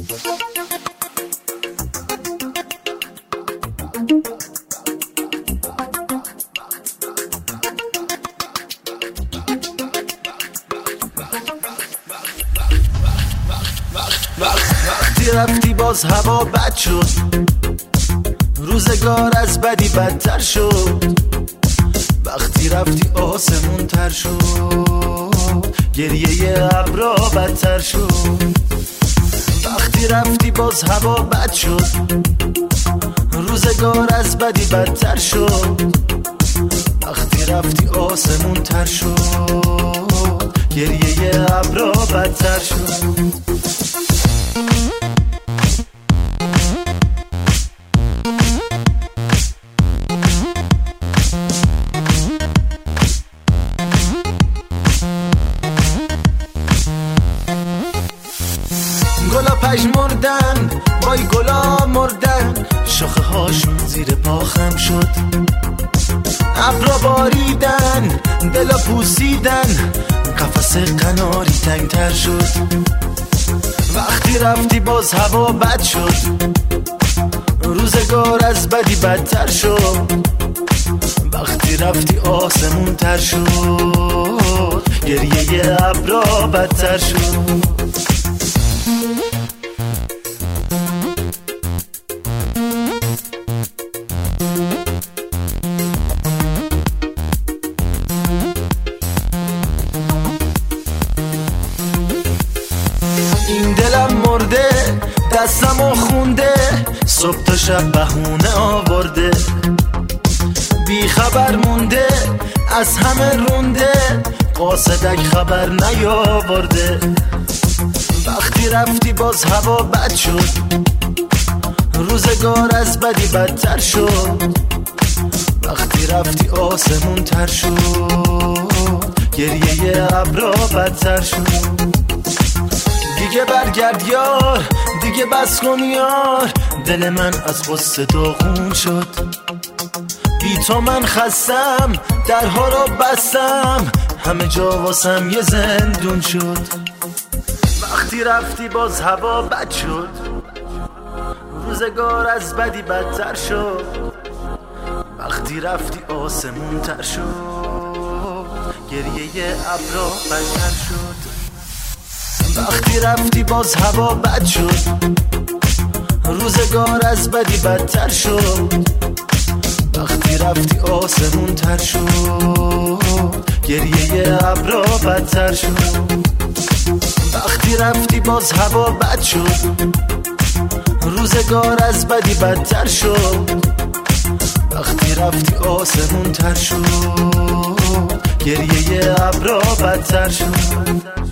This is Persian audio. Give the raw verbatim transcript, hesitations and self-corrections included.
وقتی رفتی باز هوا بد شد، روزگار از بدی بدتر شد. وقتی رفتی آسمون تر شد، گریه ابرا بدتر شد. وقتی رفتی باز هوا بد شد، روزگار از بدی بدتر شد. وقتی رفتی آسمون تر شد، گریه ابرا بدتر شد. گلا پژمردن، وای گلا مردن، شاخه هاشون زیر پا خم شد. ابرا باریدن، دلا پوسیدن، قفس قناری تنگتر شد. وقتی رفتی باز هوا بد شد، روزگار از بدی بدتر شد. وقتی رفتی آسمون تر شد، گریه ابرا بدتر شد. این دلم مرده، دستمو خونده، صبح تا شب بهونه آورده. بی خبر مونده، از همه رونده، قاصدک خبر نیاورده. وقتی رفتی باز هوا بد شد، روزگار از بدی بدتر شد. وقتی رفتی آسمون تر شد، گریه ابرا بدتر شد. دیگه برگرد یار، دیگه بس کن یار، دل من از غصه داغون شد. بی تو من خستم، درها رو بستم، همه جا واسم یه زندون شد. وقتی رفتی باز هوا بد شد، روزگار از بدی بدتر شد. وقتی رفتی آسمون تر شد، گریه ابرا بدتر شد. وقتی رفتی باز هوا بد شد، روزگار از بدی بدتر شد. وقتی رفتی آسمون تر شد، گریه ابرا بدتر شد. وقتی رفتی باز هوا بد شد، روزگار از بدی بدتر شد. وقتی رفتی آسمون تر شد، گریه ابرا بدتر شد.